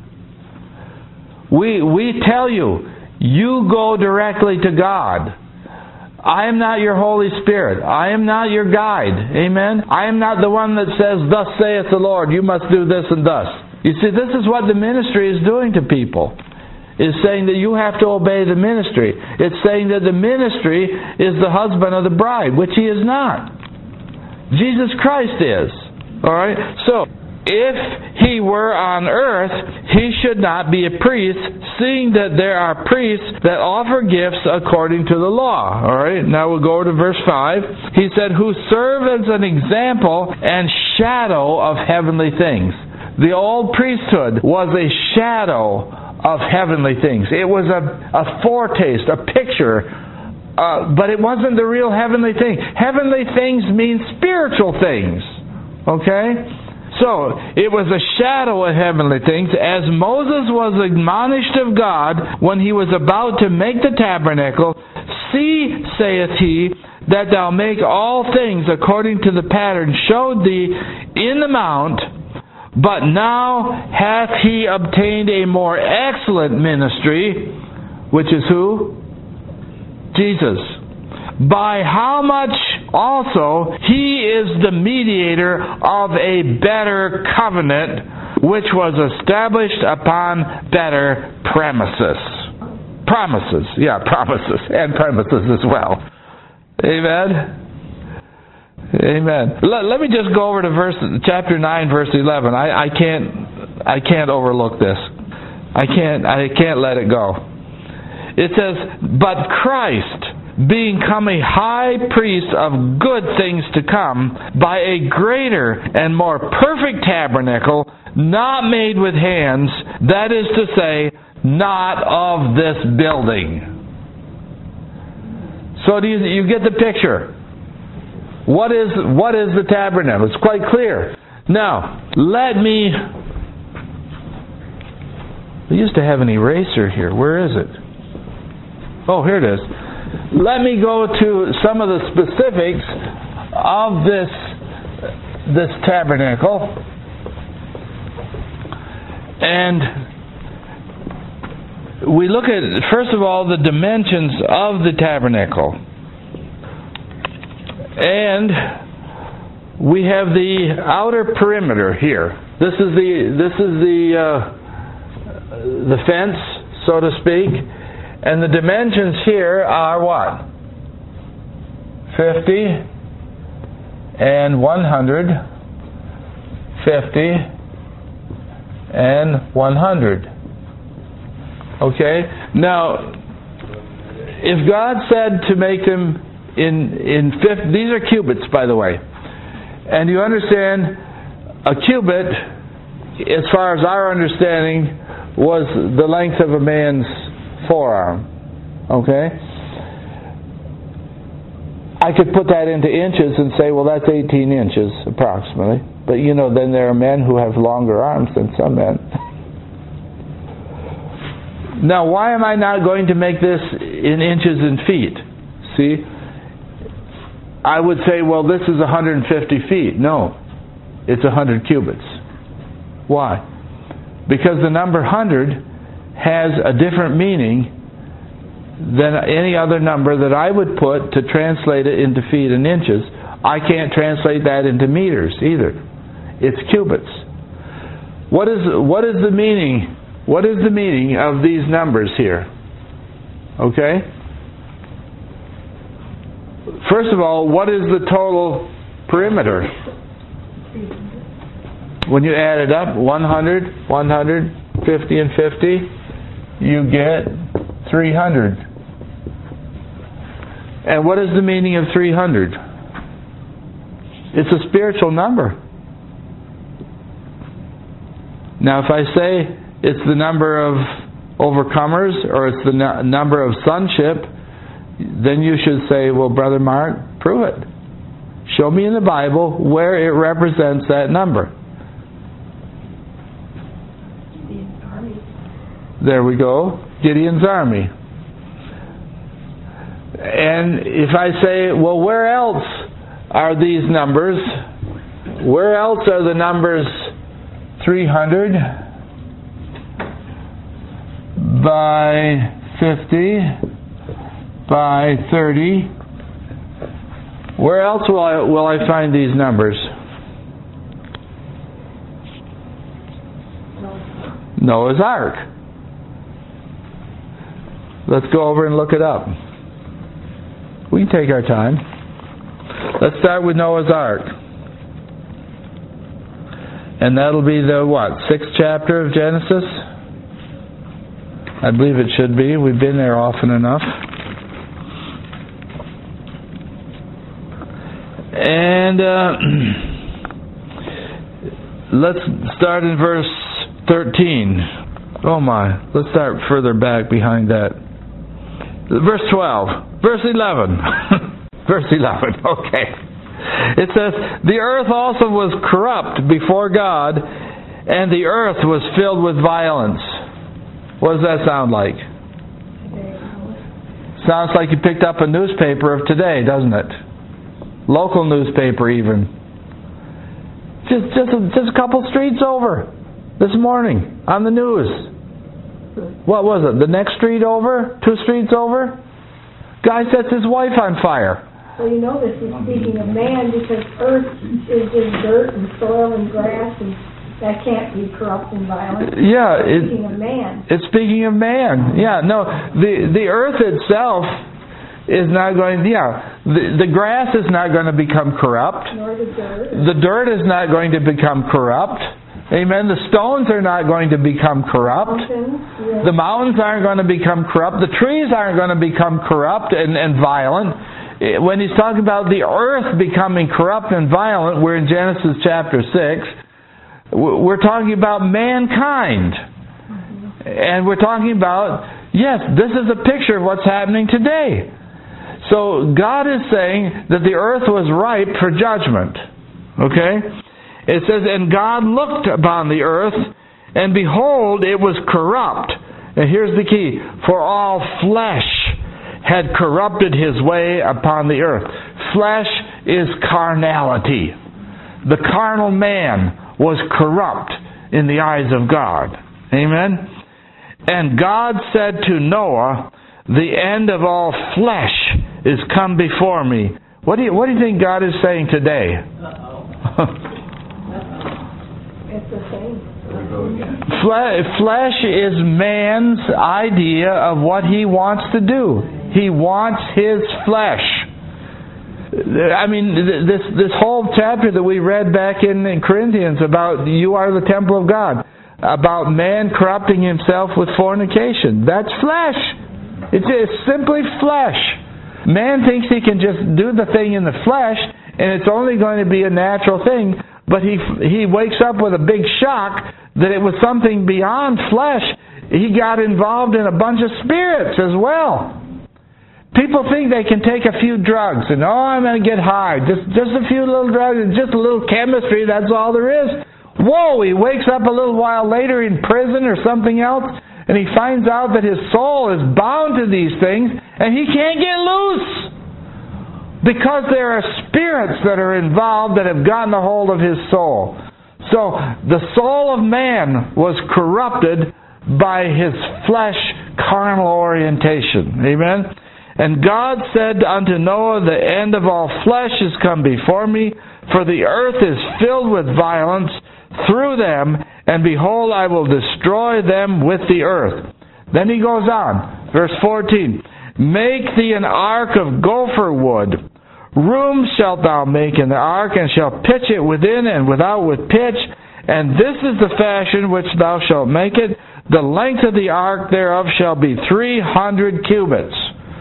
We, we tell you, you go directly to God. I am not your Holy Spirit. I am not your guide. Amen? I am not the one that says, thus saith the Lord, you must do this and thus. You see, this is what the ministry is doing to people. It's saying that you have to obey the ministry. It's saying that the ministry is the husband of the bride, which He is not. Jesus Christ is. Alright? So, if He were on earth, He should not be a priest, seeing that there are priests that offer gifts according to the law. Alright, now we'll go to verse five. He said, who serve as an example and shadow of heavenly things. The old priesthood was a shadow of heavenly things. It was a, a foretaste, a picture, uh, but it wasn't the real heavenly thing. Heavenly things mean spiritual things. Okay? So, it was a shadow of heavenly things, as Moses was admonished of God when he was about to make the tabernacle. See, saith he, that thou make all things according to the pattern showed thee in the mount, but now hath he obtained a more excellent ministry, which is who? Jesus. By how much also He is the mediator of a better covenant, which was established upon better premises. Promises, yeah, promises, and premises as well. Amen? Amen. Let, let me just go over to verse chapter nine, verse eleven. I, I can't I can't overlook this. I can't I can't let it go. It says, "But Christ, being come a high priest of good things to come, by a greater and more perfect tabernacle, not made with hands, that is to say, not of this building." So do you, you get the picture? What is what is the tabernacle? It's quite clear. Now, let me... We used to have an eraser here. Where is it? Oh, here it is. Let me go to some of the specifics of this this tabernacle. And we look at, first of all, the dimensions of the tabernacle. And we have the outer perimeter here. This is the this is the uh, the fence, so to speak. And the dimensions here are what? fifty and one hundred. fifty and one hundred. Okay? Now, if God said to make them in in fifty, these are cubits, by the way. And you understand, a cubit, as far as our understanding, was the length of a man's forearm. Okay? I could put that into inches and say, well, that's eighteen inches, approximately. But, you know, then there are men who have longer arms than some men. Now, why am I not going to make this in inches and feet? See? I would say, well, this is one hundred fifty feet. No. It's one hundred cubits. Why? Because the number one hundred has a different meaning than any other number that I would put to translate it into feet and inches. I can't translate that into meters either. It's cubits. What is what is the meaning? What is the meaning of these numbers here? Okay? First of all, what is the total perimeter? When you add it up, one hundred, one hundred, fifty, and fifty, you get three hundred. And what is the meaning of three hundred? It's a spiritual number. Now, if I say it's the number of overcomers or it's the no- number of sonship, then you should say, well, Brother Mark, prove it. Show me in the Bible where it represents that number. Gideon's army. There we go. Gideon's army. And if I say, well, where else are these numbers? Where else are the numbers three hundred by fifty by thirty? Where else will I, will I find these numbers? Noah's Ark. Let's go over and look it up. We can take our time. Let's start with Noah's Ark. And that'll be the, what, sixth chapter of Genesis? I believe it should be. We've been there often enough. And uh, let's start in verse thirteen. Oh my, let's start further back behind that. Verse twelve. Verse eleven. Verse eleven, okay. It says, the earth also was corrupt before God, and the earth was filled with violence. What does that sound like? Sounds like you picked up a newspaper of today, doesn't it? Local newspaper even. Just, just, just a couple streets over this morning on the news. What was it? The next street over? Two streets over? Guy sets his wife on fire. Well, you know this is speaking of man, because earth is just dirt and soil and grass, and that can't be corrupt and violent. Yeah, it's it, speaking of man. It's speaking of man. Yeah, no, the the earth itself is not going. Yeah, The, the grass is not going to become corrupt. Nor the dirt. The dirt is not going to become corrupt. Amen. The stones are not going to become corrupt. Mountains, yes. The mountains aren't going to become corrupt. The trees aren't going to become corrupt and, and violent. When he's talking about the earth becoming corrupt and violent, we're in Genesis chapter six. We're talking about mankind. And we're talking about, yes, this is a picture of what's happening today. So God is saying that the earth was ripe for judgment. Okay? It says, and God looked upon the earth, and behold, it was corrupt. And here's the key. For all flesh had corrupted his way upon the earth. Flesh is carnality. The carnal man was corrupt in the eyes of God. Amen? And God said to Noah, the end of all flesh is come before me. What do you, what do you think God is saying today? It's the same. Flesh is man's idea of what he wants to do. He wants his flesh. I mean, this this whole chapter that we read back in, in Corinthians about you are the temple of God, about man corrupting himself with fornication. That's flesh. It's, it's simply flesh. Man thinks he can just do the thing in the flesh, and it's only going to be a natural thing. But he he wakes up with a big shock that it was something beyond flesh. He got involved in a bunch of spirits as well. People think they can take a few drugs and, oh, I'm going to get high. Just, just a few little drugs and just a little chemistry, that's all there is. Whoa, he wakes up a little while later in prison or something else, and he finds out that his soul is bound to these things, and he can't get loose. Because there are spirits that are involved that have gotten a hold of his soul. So the soul of man was corrupted by his flesh carnal orientation. Amen? And God said unto Noah, the end of all flesh is come before me, for the earth is filled with violence through them, and behold, I will destroy them with the earth. Then he goes on, verse fourteen, make thee an ark of gopher wood. Room shalt thou make in the ark, and shalt pitch it within and without with pitch. And this is the fashion which thou shalt make it. The length of the ark thereof shall be three hundred cubits.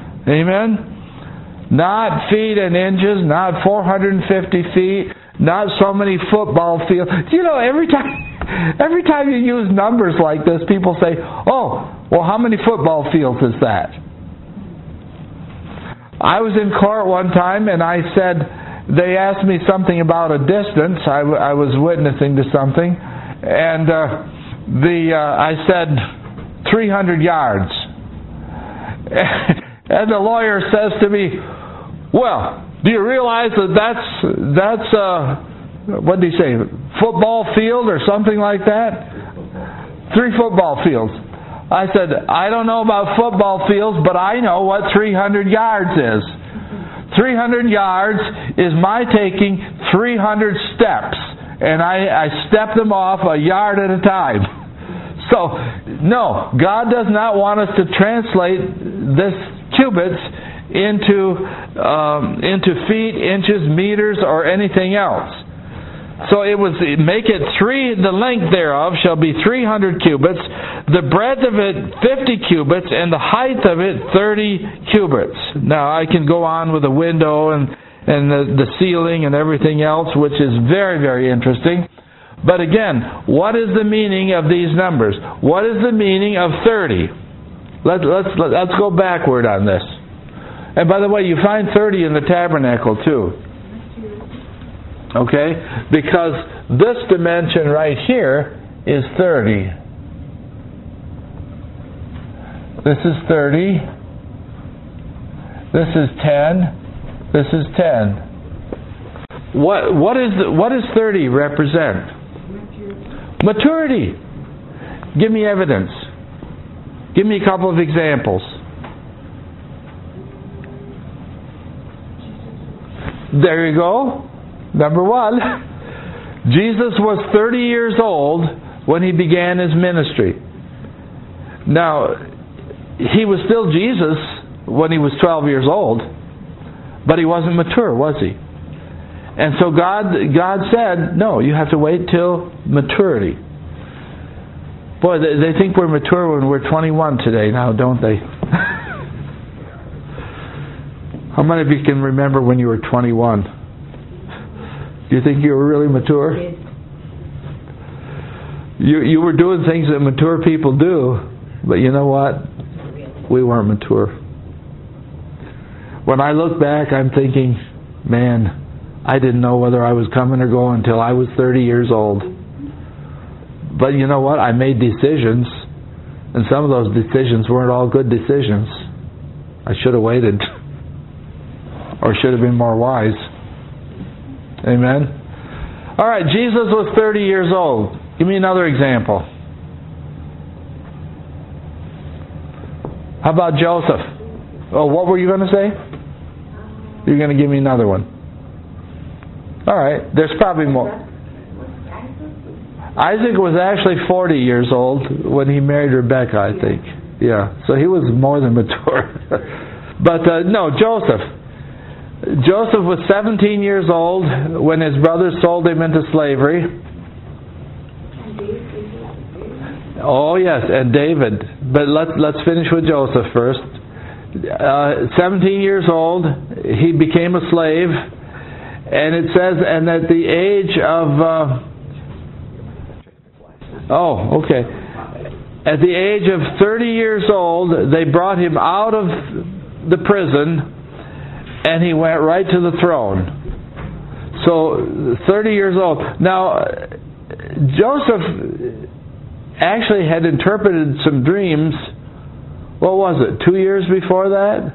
Amen? Not feet and inches, not four hundred fifty feet, not so many football fields. You know, every time, every time you use numbers like this, people say, oh, well, how many football fields is that? I was in court one time, and I said, they asked me something about a distance. I, w- I was witnessing to something, and uh, the uh, I said three hundred yards. And the lawyer says to me, well, do you realize that that's, that's uh, what did he say, football field or something like that? Three football fields. I said, I don't know about football fields, but I know what three hundred yards is. three hundred yards is my taking three hundred steps, and I, I step them off a yard at a time. So, no, God does not want us to translate this cubits into um, into feet, inches, meters, or anything else. So it was, make it three, the length thereof shall be three hundred cubits, the breadth of it fifty cubits, and the height of it thirty cubits. Now I can go on with the window and, and the, the ceiling and everything else, which is very, very interesting. But again, what is the meaning of these numbers? What is the meaning of thirty? Let, let's, let, let's go backward on this. And by the way, you find thirty in the tabernacle too. Okay? Because this dimension right here is thirty. This is thirty. This is ten. This is ten. What what is the, what does thirty represent? Maturity. Give me evidence. Give me a couple of examples. There you go. Number one, Jesus was thirty years old when He began His ministry. Now, He was still Jesus when He was twelve years old. But he wasn't mature, was he? And so God, God said, no, you have to wait till maturity. Boy, they, they think we're mature when we're twenty-one today now, don't they? How many of you can remember when you were twenty-one? Do you think you were really mature? You you were doing things that mature people do, but you know what? We weren't mature. When I look back, I'm thinking, man, I didn't know whether I was coming or going until I was thirty years old. But you know what? I made decisions, and some of those decisions weren't all good decisions. I should have waited, or should have been more wise. Amen? All right, Jesus was thirty years old. Give me another example. How about Joseph? Oh, what were you going to say? You're going to give me another one. All right, there's probably more. Isaac was actually forty years old when he married Rebekah, I think. Yeah, so he was more than mature. But uh, no, Joseph. Joseph was seventeen years old when his brothers sold him into slavery. Oh yes, and David. But let's let's finish with Joseph first. Uh, seventeen years old, he became a slave, and it says, and at the age of uh, oh, okay, at the age of thirty years old, they brought him out of the prison, and he went right to the throne. So, thirty years old. Now, Joseph actually had interpreted some dreams. What was it? Two years before that,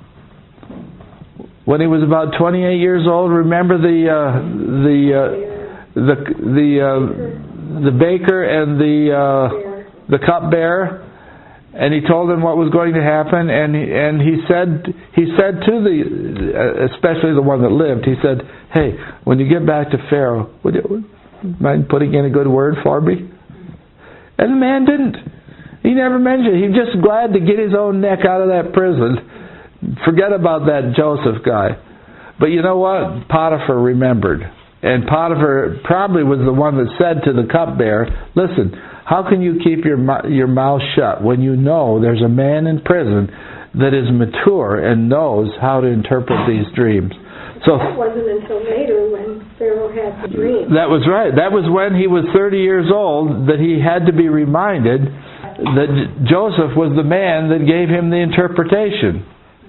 when he was about twenty-eight years old. Remember the uh, the uh, the the uh, the baker and the uh, the cupbearer, and he told them what was going to happen, and he, and he said he said to the, especially the one that lived, he said, "Hey, when you get back to Pharaoh, would you mind putting in a good word for me?" And the man didn't. He never mentioned it. He was just glad to get his own neck out of that prison. Forget about that Joseph guy. But you know what? Potiphar remembered. And Potiphar probably was the one that said to the cupbearer, "Listen, how can you keep your your mouth shut when you know there's a man in prison that is mature and knows how to interpret these dreams?" So that wasn't until later when Pharaoh had the dream. That was right. That was when he was thirty years old that he had to be reminded that Joseph was the man that gave him the interpretation.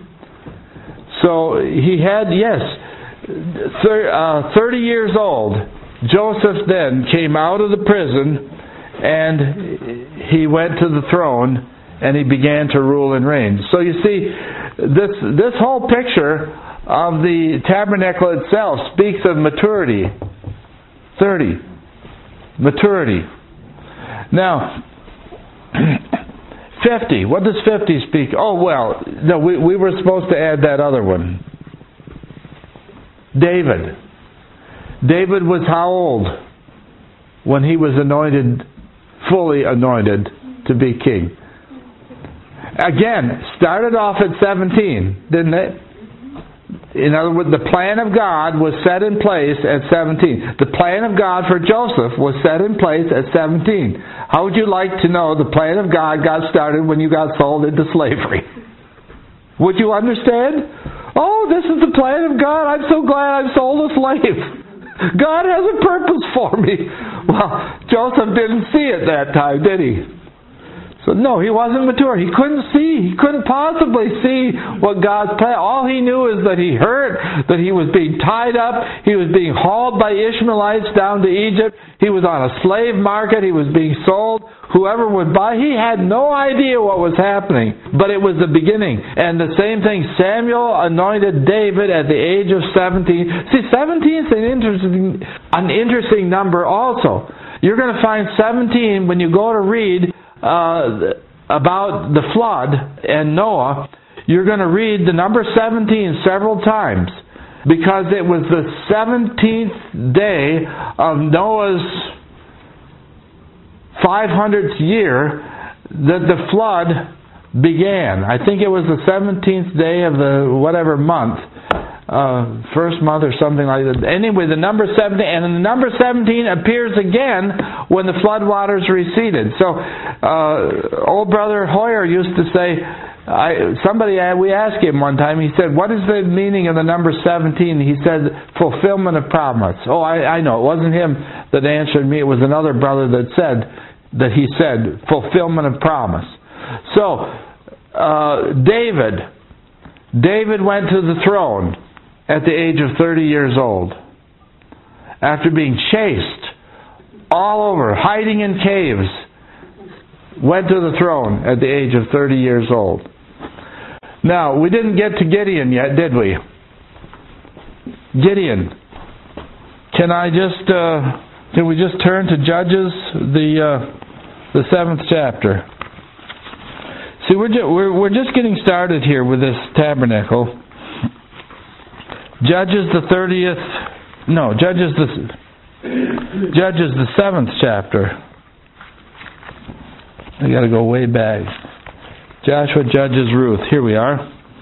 So he had, yes, thirty years old. Joseph then came out of the prison and he went to the throne and he began to rule and reign. So you see, this this whole picture of the tabernacle itself speaks of maturity. thirty. Maturity. Now, fifty. What does fifty speak? Oh, well, no, we, we were supposed to add that other one. David. David was how old when he was anointed, fully anointed to be king? Again, started off at seventeen, didn't it? In other words, the plan of God was set in place at seventeen. The plan of God for Joseph was set in place at seventeen. How would you like to know the plan of God got started when you got sold into slavery? Would you understand? Oh, this is the plan of God. I'm so glad I'm sold a slave. God has a purpose for me. Well, Joseph didn't see it that time, did he? So no, he wasn't mature. He couldn't see. He couldn't possibly see what God's plan. All he knew is that he heard that he was being tied up. He was being hauled by Ishmaelites down to Egypt. He was on a slave market. He was being sold. Whoever would buy, he had no idea what was happening. But it was the beginning. And the same thing, Samuel anointed David at the age of seventeen. See, seventeen is an interesting, an interesting number also. You're going to find seventeen when you go to read Uh, about the flood and Noah. You're going to read the number seventeen several times because it was the seventeenth day of Noah's five hundredth year that the flood began. I think it was the seventeenth day of the whatever month uh, first month or something like that. Anyway, the number seventeen, and the number seventeen appears again when the flood waters receded. So, uh, old brother Hoyer used to say, I, somebody, we asked him one time, he said, what is the meaning of the number seventeen? He said, fulfillment of promise. Oh, I, I know, it wasn't him that answered me, it was another brother that said, that he said, fulfillment of promise. So, uh, David, David went to the throne at the age of thirty years old. After being chased all over, hiding in caves, went to the throne at the age of thirty years old. Now, we didn't get to Gideon yet, did we? Gideon. Can I just, uh, can we just turn to Judges, the uh, the seventh chapter? See, we're, ju- we're we're just getting started here with this tabernacle. Judges the thirtieth, no, Judges the Judges the seventh chapter. I got to go way back. Joshua, Judges, Ruth. Here we are.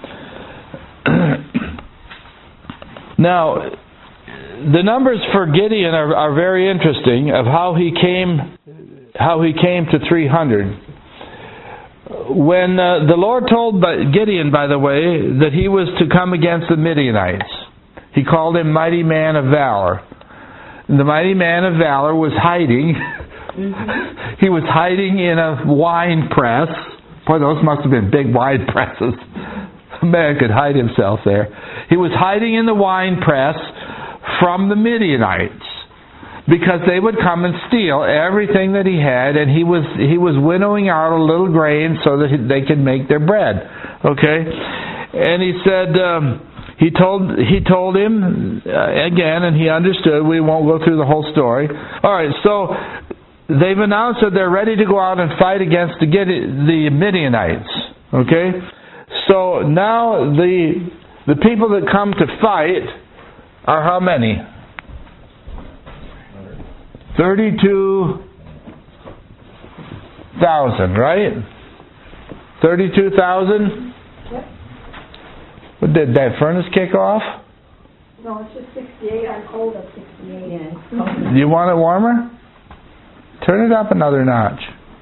Now, the numbers for Gideon are, are very interesting of how he came, how he came to three hundred. When uh, the Lord told Gideon, by the way, that he was to come against the Midianites, he called him mighty man of valor. And the mighty man of valor was hiding. Mm-hmm. He was hiding in a wine press. Boy, those must have been big wine presses. A man could hide himself there. He was hiding in the wine press from the Midianites, because they would come and steal everything that he had, and he was he was winnowing out a little grain so that they could make their bread. Okay, and he said um, he told he told him uh, again, and he understood. We won't go through the whole story. All right, so they've announced that they're ready to go out and fight against the the Midianites. Okay, so now the the people that come to fight are how many? Thirty-two thousand, right? Thirty-two thousand. Yep. What, did that furnace kick off? No, it's just sixty-eight. I'm cold at sixty-eight. Yeah. Do you want it warmer? Turn it up another notch.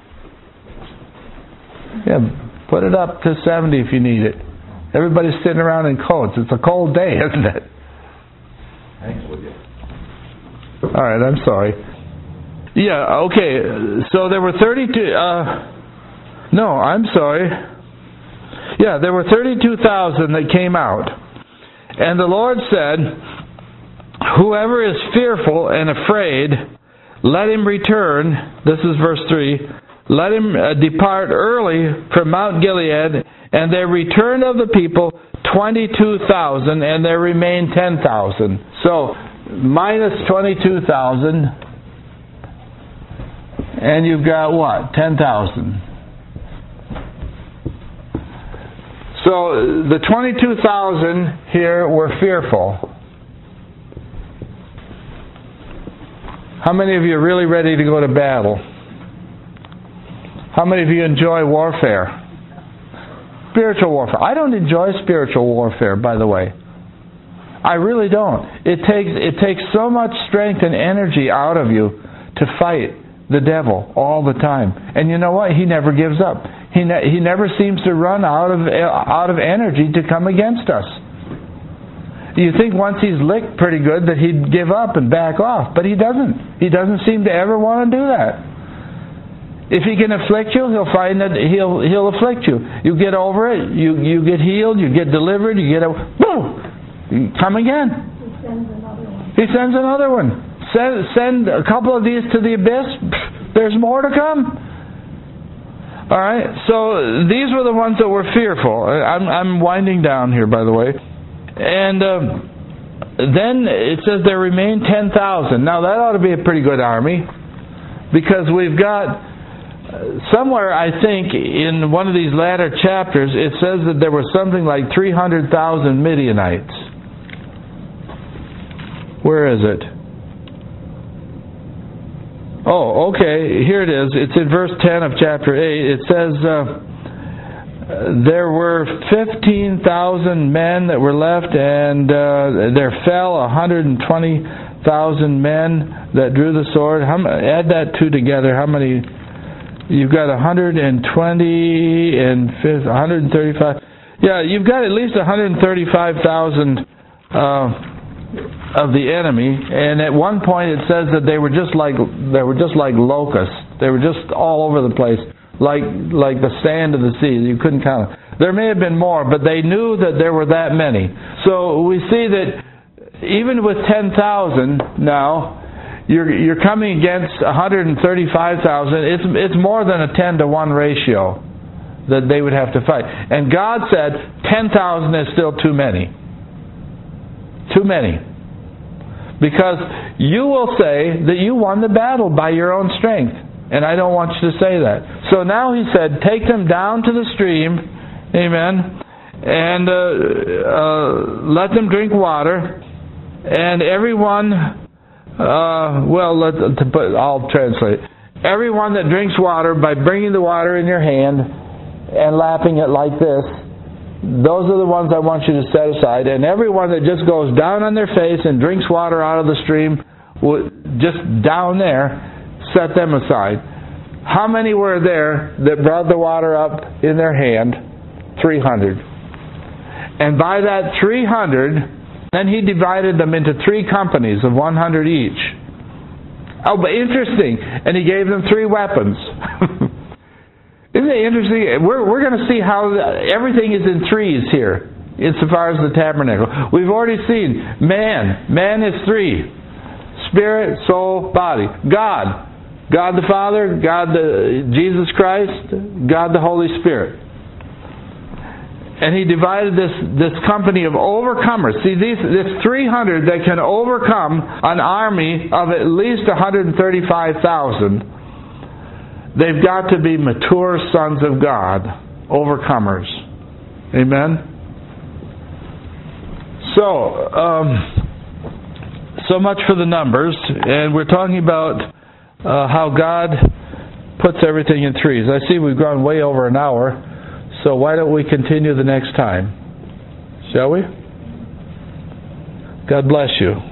Yeah, put it up to seventy if you need it. Everybody's sitting around in coats. It's a cold day, isn't it? Thanks with you. All right, I'm sorry. Yeah, okay. So there were thirty-two. Uh, no, I'm sorry. Yeah, there were thirty-two thousand that came out. And the Lord said, whoever is fearful and afraid, let him return. This is verse three. Let him uh, depart early from Mount Gilead. And there returned of the people twenty-two thousand, and there remained ten thousand. So, minus twenty-two thousand, and you've got what? ten thousand. So, the twenty-two thousand here were fearful. How many of you are really ready to go to battle? How many of you enjoy warfare? Spiritual warfare. I don't enjoy spiritual warfare, by the way. I really don't. It takes it takes so much strength and energy out of you to fight the devil all the time. And you know what? He never gives up. He ne- he never seems to run out of out of energy to come against us. You think once he's licked pretty good that he'd give up and back off, but he doesn't. He doesn't seem to ever want to do that. If he can afflict you, he'll find that he'll he'll afflict you. You get over it, you you get healed, you get delivered, you get a boom, you come again. He sends another one. He sends another one. Send send a couple of these to the abyss. There's more to come. All right. So these were the ones that were fearful. I'm I'm winding down here, by the way, and. Uh, then it says there remain ten thousand. Now that ought to be a pretty good army, because we've got. Somewhere, I think, in one of these latter chapters, it says that there were something like three hundred thousand Midianites. Where is it? Oh, okay, here it is. It's in verse ten of chapter eight. It says, uh, there were fifteen thousand men that were left, and uh, there fell one hundred twenty thousand men that drew the sword. How, add that two together. How many? You've got one hundred twenty and one hundred thirty-five. Yeah, you've got at least one hundred thirty-five thousand uh, of the enemy. And at one point it says that they were just like they were just like locusts. They were just all over the place, like like the sand of the sea. You couldn't count them. There may have been more, but they knew that there were that many. So we see that even with ten thousand now, you're you're coming against one hundred thirty-five thousand. It's it's more than a ten to one ratio that they would have to fight. And God said ten thousand is still too many. Too many. Because you will say that you won the battle by your own strength. And I don't want you to say that. So now He said, take them down to the stream, amen, and uh, uh, let them drink water. And everyone, uh, well, let, to put, I'll translate. Everyone that drinks water, by bringing the water in your hand and lapping it like this, those are the ones I want you to set aside. And everyone that just goes down on their face and drinks water out of the stream, just down there, set them aside. How many were there that brought the water up in their hand? three hundred. And by that three hundred, then He divided them into three companies of one hundred each. Oh, but interesting. And He gave them three weapons. Isn't it interesting? We're, we're going to see how everything is in threes here, insofar as the tabernacle. We've already seen man. Man is three. Spirit, soul, body. God. God the Father, God the Jesus Christ, God the Holy Spirit. And He divided this, this company of overcomers. See, these, this three hundred that can overcome an army of at least one hundred thirty-five thousand, they've got to be mature sons of God, overcomers. Amen? So, um, so much for the numbers. And we're talking about uh, how God puts everything in threes. I see we've gone way over an hour. So why don't we continue the next time? Shall we? God bless you.